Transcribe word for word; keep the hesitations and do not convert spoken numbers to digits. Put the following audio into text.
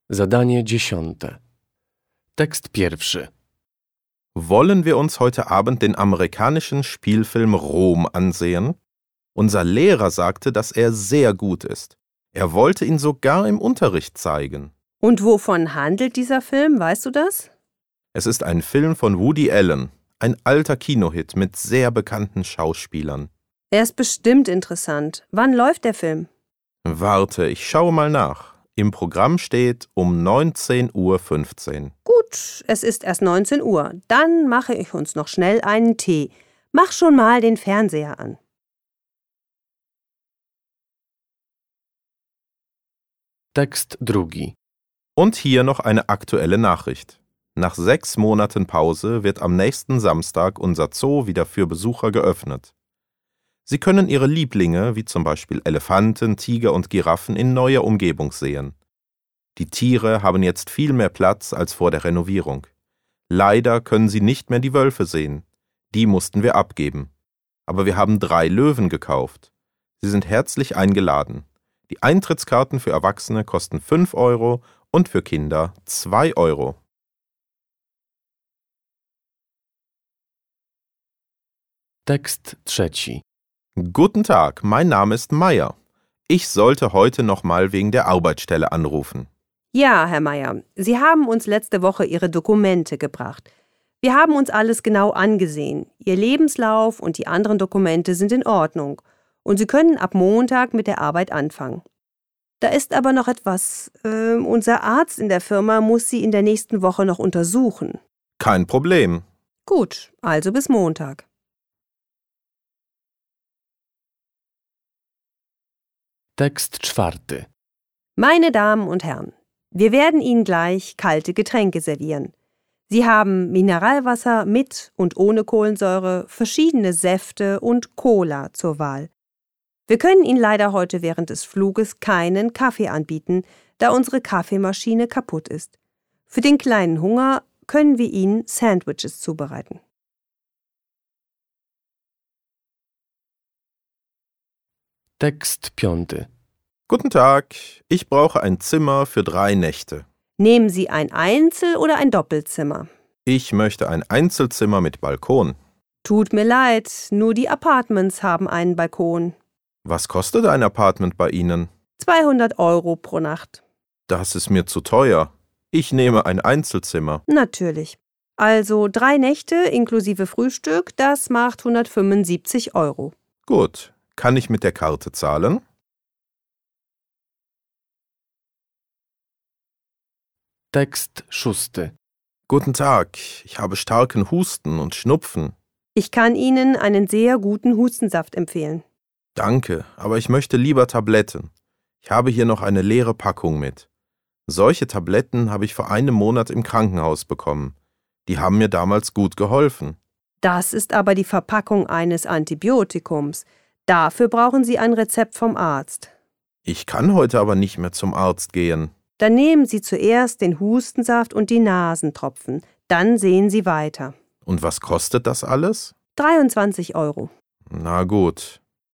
Zadanie dziesiąte. Tekst pierwszy. Wollen wir uns heute Abend den amerikanischen Spielfilm Rom ansehen? Unser Lehrer sagte, dass er sehr gut ist. Er wollte ihn sogar im Unterricht zeigen. Und wovon handelt dieser Film, weißt du das? Es ist ein Film von Woody Allen, ein alter Kinohit mit sehr bekannten Schauspielern. Er ist bestimmt interessant. Wann läuft der Film? Warte, ich schaue mal nach. Im Programm steht um neunzehn Uhr fünfzehn. Gut, es ist erst neunzehn Uhr. Dann mache ich uns noch schnell einen Tee. Mach schon mal den Fernseher an. Tekst drugi. Und hier noch eine aktuelle Nachricht. Nach sechs Monaten Pause wird am nächsten Samstag unser Zoo wieder für Besucher geöffnet. Sie können ihre Lieblinge, wie zum Beispiel Elefanten, Tiger und Giraffen, in neuer Umgebung sehen. Die Tiere haben jetzt viel mehr Platz als vor der Renovierung. Leider können Sie nicht mehr die Wölfe sehen. Die mussten wir abgeben. Aber wir haben drei Löwen gekauft. Sie sind herzlich eingeladen. Die Eintrittskarten für Erwachsene kosten fünf Euro und für Kinder zwei Euro. Tekst trzeci. Guten Tag, mein Name ist Meier. Ich sollte heute nochmal wegen der Arbeitsstelle anrufen. Ja, Herr Meier, Sie haben uns letzte Woche Ihre Dokumente gebracht. Wir haben uns alles genau angesehen. Ihr Lebenslauf und die anderen Dokumente sind in Ordnung. Und Sie können ab Montag mit der Arbeit anfangen. Da ist aber noch etwas. Äh, unser Arzt in der Firma muss Sie in der nächsten Woche noch untersuchen. Kein Problem. Gut, also bis Montag. Tekst czwarty. Meine Damen und Herren, wir werden Ihnen gleich kalte Getränke servieren. Sie haben Mineralwasser mit und ohne Kohlensäure, verschiedene Säfte und Cola zur Wahl. Wir können Ihnen leider heute während des Fluges keinen Kaffee anbieten, da unsere Kaffeemaschine kaputt ist. Für den kleinen Hunger können wir Ihnen Sandwiches zubereiten. Tekst piąty. Guten Tag, ich brauche ein Zimmer für drei Nächte. Nehmen Sie ein Einzel- oder ein Doppelzimmer? Ich möchte ein Einzelzimmer mit Balkon. Tut mir leid, nur die Apartments haben einen Balkon. Was kostet ein Apartment bei Ihnen? zweihundert Euro pro Nacht. Das ist mir zu teuer. Ich nehme ein Einzelzimmer. Natürlich. Also drei Nächte inklusive Frühstück, das macht hundertfünfundsiebzig Euro. Gut, kann ich mit der Karte zahlen? Tekst szósty. Guten Tag, ich habe starken Husten und Schnupfen. Ich kann Ihnen einen sehr guten Hustensaft empfehlen. Danke, aber ich möchte lieber Tabletten. Ich habe hier noch eine leere Packung mit. Solche Tabletten habe ich vor einem Monat im Krankenhaus bekommen. Die haben mir damals gut geholfen. Das ist aber die Verpackung eines Antibiotikums. Dafür brauchen Sie ein Rezept vom Arzt. Ich kann heute aber nicht mehr zum Arzt gehen. Dann nehmen Sie zuerst den Hustensaft und die Nasentropfen. Dann sehen Sie weiter. Und was kostet das alles? dreiundzwanzig Euro. Na gut.